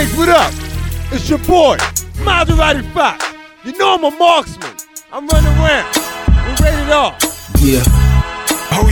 Hey, what up? It's your boy, Maserati Fox. You know I'm a marksman. I'm running around. We rated R. Yeah. Oh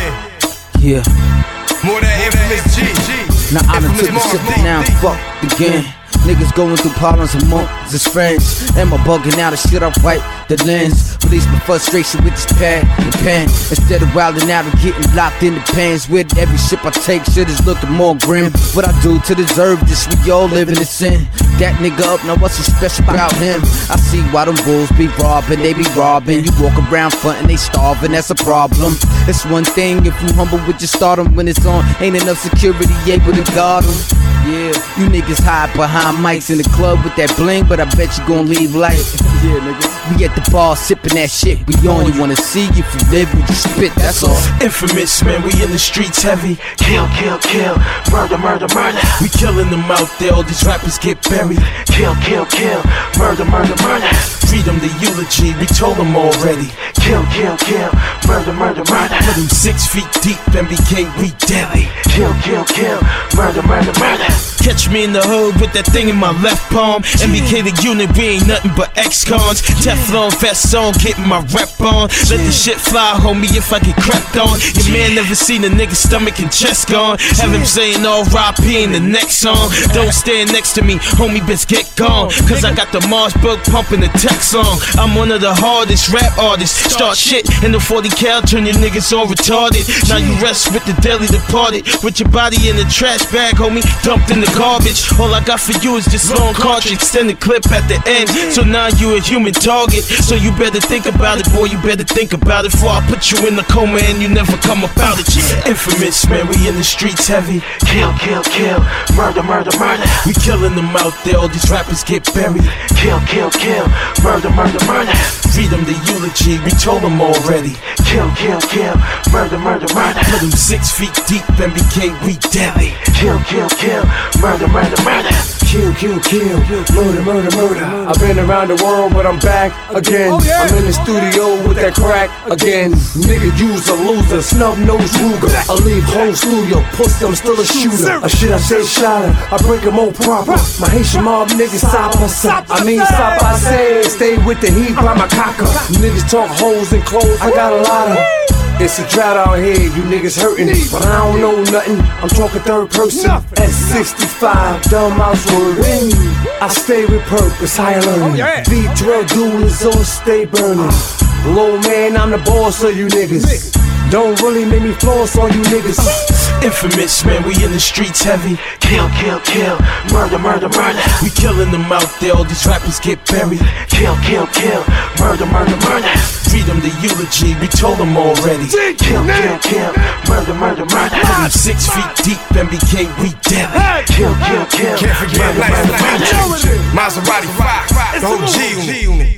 yeah. Yeah. More than infamous G. Now I done took a sip and now I'm fucked again. Niggas going through problems amongst his friends. Am I bugging out of shit? I wipe the lens. Release my frustration with this pad and pen. Instead of wilding out and getting locked in the pans. With every sip I take, shit is looking more grim. What I do to deserve this, we all live in a sin. That nigga up, now what's so special about him? I see why them bulls be robbing, they be robbing. You walk around frontin', they starving, that's a problem. It's one thing if you humble with your stardom. When it's on, ain't enough security able to guard them. Yeah, you niggas hide behind mics in the club with that bling, but I bet you gon' leave light. Yeah, niggas. We at the bar sippin' that shit. We only wanna see if you live with your spit, that's all. Infamous, man, we in the streets heavy. Kill, kill, kill. Murder, murder, murder. We killing them out there, all these rappers get buried. Kill, kill, kill. Murder, murder, murder. Freedom the eulogy, we told them already. Kill, kill, kill. Murder, murder, murder. Put them 6 feet deep and became we deadly. Kill, kill, kill. Murder, murder, murder. Catch me in the hood with that thing in my left palm. MBK the unit, we ain't nothing but ex-cons. Teflon vest on, getting my rep on. Let the shit fly, homie, if I get crept on. Your man never seen a nigga's stomach and chest gone. Have him saying R.I.P. in the next song. Don't stand next to me, homie, bitch, get gone. Cause I got the Marsburg pumping the tech song. I'm one of the hardest rap artists. Start shit in the 40 cal, turn your niggas all retarded. Now you rest with the deadly departed. With your body in the trash bag, homie, dumped in the garbage. All I got for you is this long cartridge, extended clip at the end. So now you a human target. So you better think about it, boy, you better think about it. Before I put you in the coma and you never come up out it. Infamous, man, we in the streets heavy. Kill, kill, kill. Murder, murder, murder. We killing them out there, all these rappers get buried. Kill, kill, kill. Murder, murder, murder. Freedom the eulogy, we told them already. Kill, kill, kill. Murder, murder, murder. Put them 6 feet deep and became we deadly. Kill, kill, kill. Murder, murder, murder. Kill, kill, kill, murder, murder, murder. I've been around the world, but I'm back again. I'm in the studio with that crack again. Nigga, you's a loser, snub nose Ruger. I leave whole studio, pussy, I'm still a shooter. A shit I say shotter, I break them all proper. My Haitian mob niggas sapa. I mean sapa, I say, stay with the heat by my cocker. Niggas talk hoes and clothes, I got a lot of. It's a drought out here, you niggas hurting. But I don't know nothing, I'm talking third person. At 65, dumb mouse wording. I stay with purpose, higher learning. Beat drug dealers on stay burning. Low man, I'm the boss of you niggas. Don't really make me floss on you niggas. Infamous, man, we in the streets heavy. Kill, kill, kill. Murder, murder, murder. We killing them out there, all these rappers get buried. Kill, kill, kill. Murder, murder, murder. Freedom the eulogy, we told them already. Kill, kill, kill. Murder, murder, murder. Put them 6 feet deep and became we deadly. Kill, kill, kill. Can't forget murder, murder, murder. Maserati Fox, the OG.